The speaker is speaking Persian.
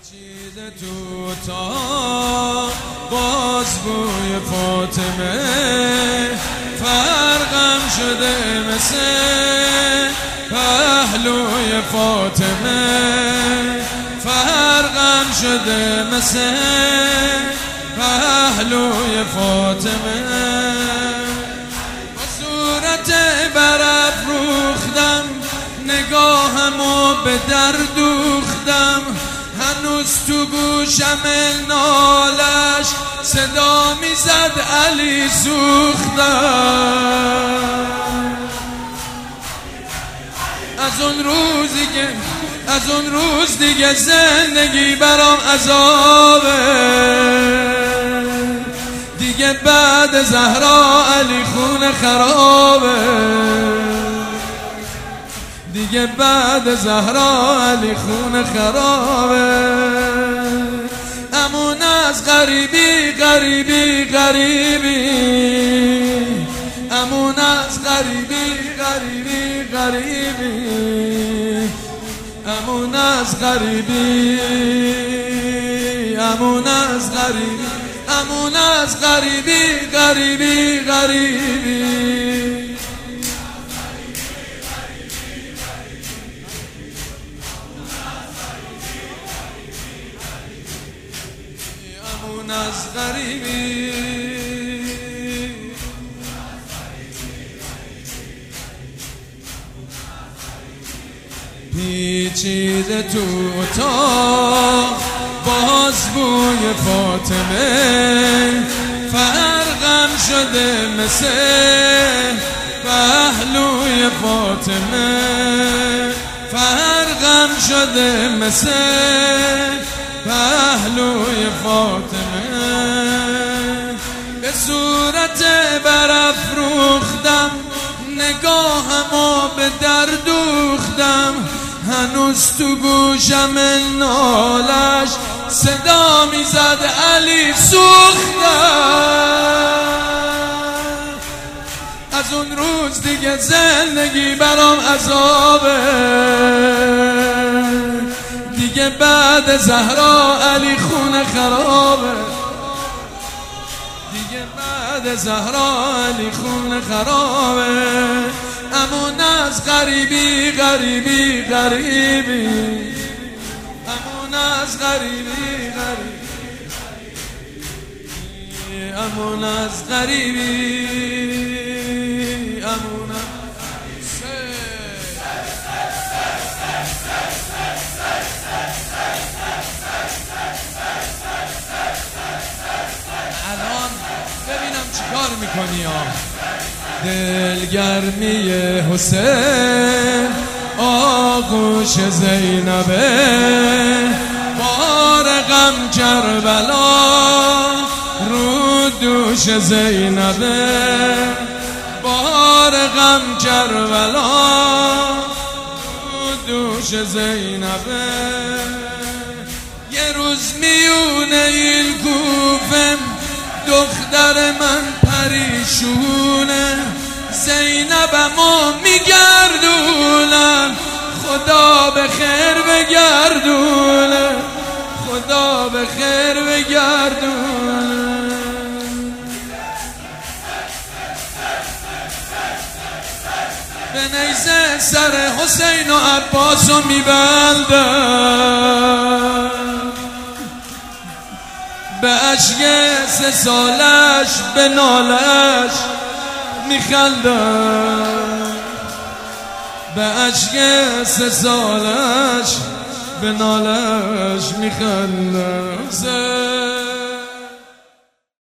پیچیده تو تا باز بوی فاطمه فرقم شده مثل پهلوی فاطمه فرقم شده مثل پهلوی فاطمه با صورت برافروختم نگاهمو به در دوختم هنوز تو گوشم نالش صدا میزد علی سوختم از اون روز دیگه زندگی برام عذابه دیگه بعد زهرا علی خون خرابه دیگه بعد زهرا علی خون خرابه امون از غریبی غریبی غریبی امون از غریبی غریبی غریبی امون از غریبی امون از غریبی امون از غریبی غریبی غریبی امون از غریبی پیچیده تو اتاق باز بوی فاطمه فرقم شده مثل پهلوی فاطمه فرقم شده مثل پهلوی فاطمه به صورت برافروختم نگاهمو به در دوختم هنوز تو گوشم نالش صدا میزد علی سوختم از اون روز دیگه زندگی برام عذابه دیگه بعد زهرا علی خون خرابه دیگه بعد زهرا علی خون خرابه امون از غریبی غریبی غریبی امون از غریبی غریبی امون از غریبی امون الان ببینم چیکار میکنی دلگرمی حسین آغوش زینبه بار غم کربلا رو دوش زینبه بار غم کربلا رو دوش زینبه یه روز میونه این کوفه دختر من پریشونه زینبمو میگردونم خدا به خیر بگردونه خدا به خیر بگردونه به نیزه سر حسین و عباسو میبندم به عشق 3 سالش به نالش میخندم به عشق 3 سالش به نالش میخندم